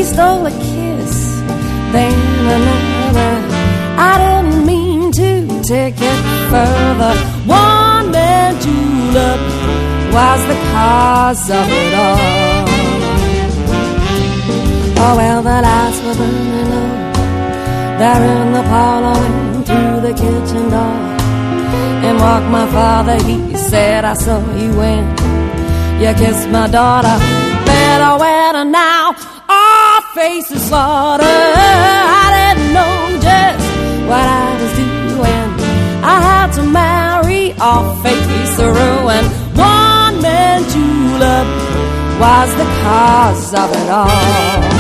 stole a kiss, then another. I didn't mean to take it further. One man julep was the cause of it all. Oh well, the lights were burning low there in the parlor, went through the kitchen door, and walked my father. He said, I saw you when you kissed my daughter. Better weather now, our faces slaughtered. I didn't know just what I was doing. I had to marry or face the ruin. One man julep was the cause of it all.